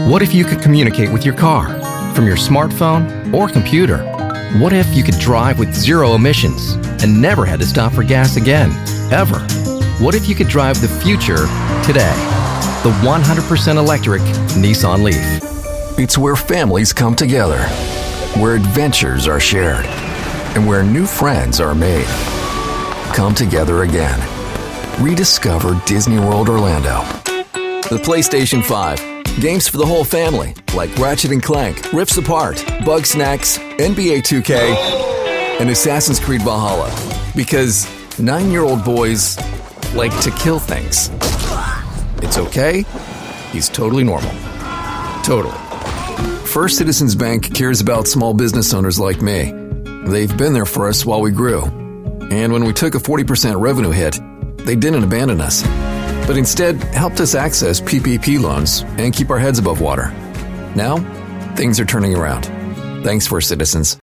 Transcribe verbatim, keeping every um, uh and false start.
What if you could communicate with your car from your smartphone or computer? What if you could drive with zero emissions and never had to stop for gas again, ever? What if you could drive the future today? The one hundred percent electric Nissan Leaf. It's where families come together, where adventures are shared, and where new friends are made. Come together again. Rediscover Disney World Orlando. The PlayStation five. Games for the whole family, like Ratchet and Clank, Rifts Apart, Bugsnax, N B A two K, and Assassin's Creed Valhalla. Because nine-year-old boys like to kill things. It's okay. He's totally normal. Totally. First Citizens Bank cares about small business owners like me. They've been there for us while we grew. And when we took a forty percent revenue hit, they didn't abandon us, but instead helped us access P P P loans and keep our heads above water. Now, things are turning around. Thanks, First Citizens.